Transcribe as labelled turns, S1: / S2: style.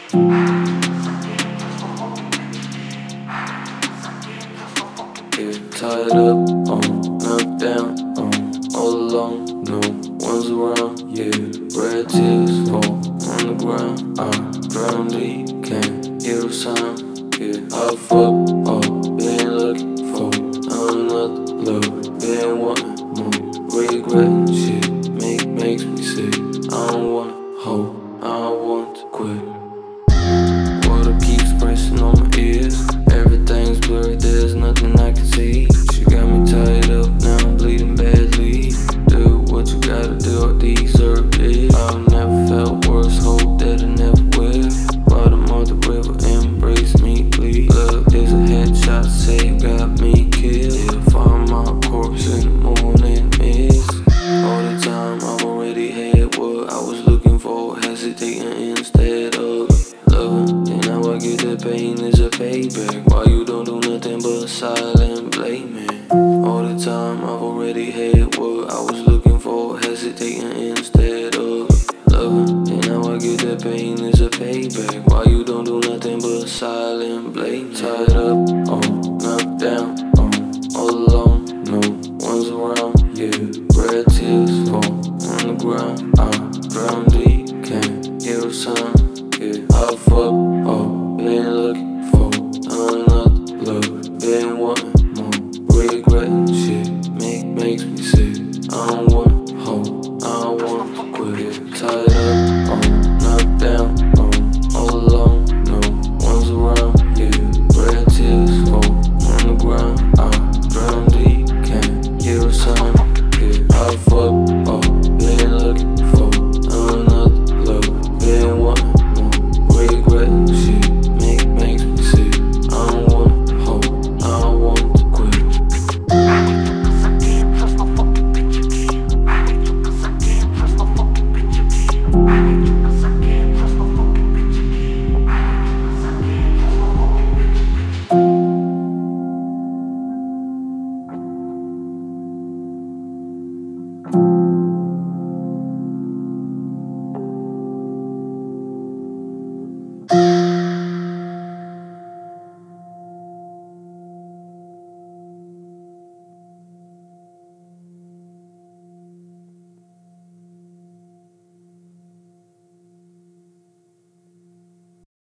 S1: Get tied up, knocked down, all alone, no one's around, yeah. Red tears fall on the ground, I'm drowned deep, can't hear a sound, yeah. I fucked up, been looking for another love, been wanting more, regretting shit, makes me sick. I don't wanna hold, I want to quit. Water keeps pressing on my ears. Everything's blurry, there's nothing I can see. She got me tied up, now I'm bleeding badly. Do what you gotta do, I deserve it. I've never felt worse, hope that I never will. Bottom of the river, embrace me, please. Look, there's a headshot, say you got me killed. Yeah, find my corpse in the morning mist. All the time, I've already had what I was looking for, hesitating instead of loving. And now I get the pain as a payback. Why you don't do nothing but silent blaming? All the time I've already had what I was looking for, hesitating instead of loving. And now I get the pain as a payback. Why you don't do nothing but silent blaming? Tied up, knocked down, all alone, no one's around, yeah. Red tears fall on the ground, I'm drowned deep, can't hear a sound, yeah. I fucked up, been looking for another love, been wanting more, regretting shit, makes me sick. I don't wanna hold, I want to quit. Tied up.